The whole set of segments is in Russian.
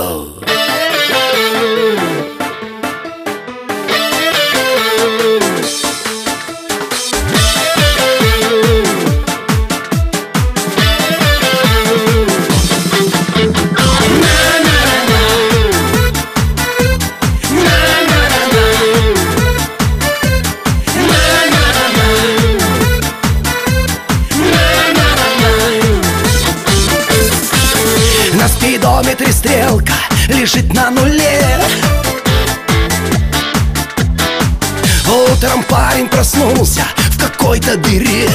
На спидометре стрелка лежит на нуле. Утром парень проснулся в какой-то дыре.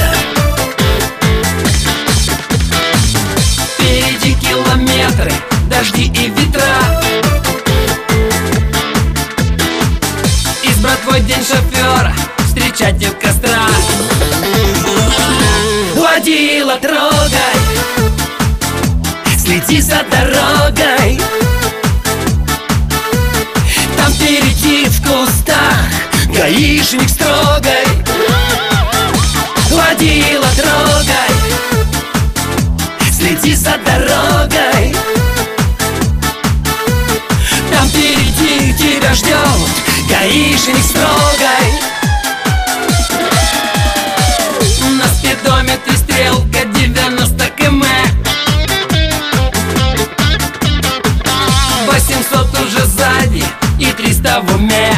Впереди километры, дожди и ветра. Избран твой день шофера, встречать у костра. Водила, трогай, следи за дорогой. Там впереди в кустах гаишник строгой. Водила, трогай, следи за дорогой. Там впереди тебя ждет гаишник строгой. На спидометре стрелка 90 км. 800 уже сзади и 300 в уме.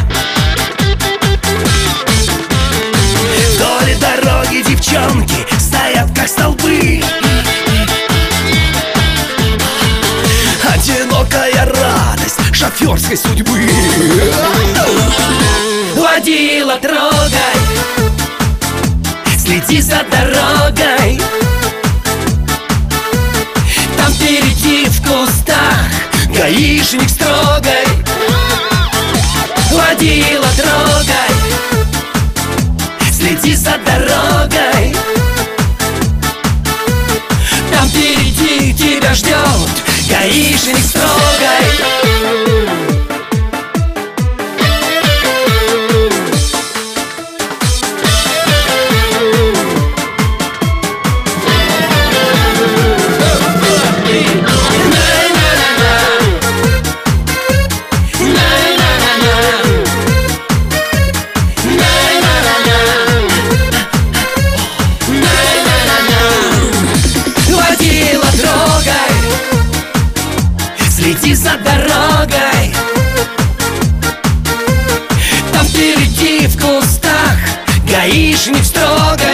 Вдоль дороги девчонки стоят как столбы. Одинокая радость шоферской судьбы. Водила, трогай, следи за дорогой. Там впереди в кустах гаишник строгой. Водила, трогай, следи за дорогой. Там впереди тебя ждет гаишник строгой. Следи за дорогой. Там впереди в кустах гаишник строгой.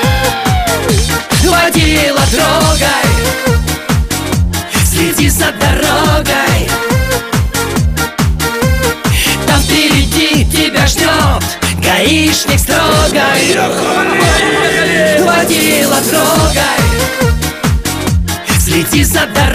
Водила, трогай, следи за дорогой. Там впереди тебя ждет гаишник строгой. Водила, трогай, следи за дорогой.